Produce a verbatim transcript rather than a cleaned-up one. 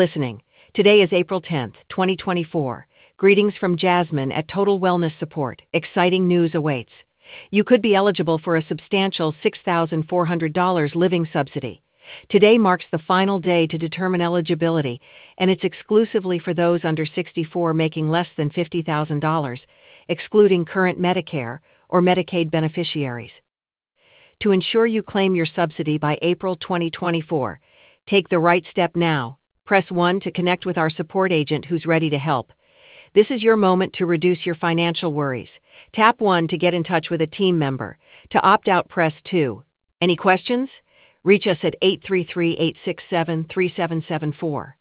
Listening. Today is April tenth, twenty twenty-four. Greetings from Jasmine at Total Wellness Support. Exciting news awaits. You could be eligible for a substantial six thousand four hundred dollars living subsidy. Today marks the final day to determine eligibility, and it's exclusively for those under sixty-four making less than fifty thousand dollars, excluding current Medicare or Medicaid beneficiaries. To ensure you claim your subsidy by April twenty twenty-four, take the right step now. Press one to connect with our support agent who's ready to help. This is your moment to reduce your financial worries. Tap one to get in touch with a team member. To opt out, press two. Any questions? Reach us at eight three three, eight six seven, three seven seven four.